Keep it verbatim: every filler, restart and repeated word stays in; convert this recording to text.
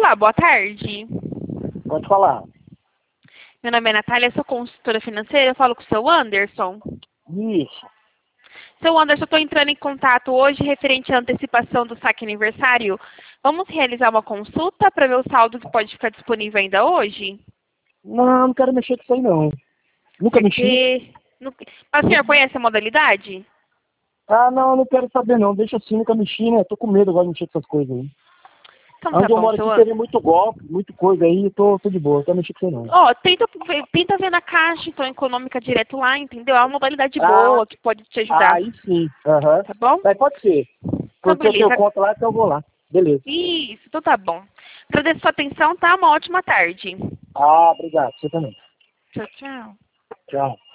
Olá, boa tarde. Pode falar. Meu nome é Natália, sou consultora financeira, eu falo com o seu Anderson. Isso. Seu Anderson, eu estou entrando em contato hoje referente à antecipação do saque aniversário. Vamos realizar uma consulta para ver o saldo que pode ficar disponível ainda hoje? Não, não quero mexer com isso aí, não. Nunca mexi. Porque... no- Mas o senhor conhece a modalidade? Ah, não, não quero saber, não. Deixa assim, nunca mexi, né? Tô com medo agora de mexer com essas coisas aí. Então tá Onde eu bom, moro seu aqui Anderson. teve muito golpe, muita coisa aí, eu tô, tô de boa, não quero mexer com isso aí, não. Ó, tenta, ver- tenta ver na Caixa, então, Econômica direto lá, entendeu? É uma modalidade Ah, boa que pode te ajudar, aí sim. Aham. tá bom? Mas pode ser. Então, Porque eu tenho beleza. conta lá, então eu vou lá. Beleza. Isso, então tá bom. Agradeço sua atenção, tá? Uma ótima tarde. Ah, obrigado. Você também. Tchau, tchau. Tchau.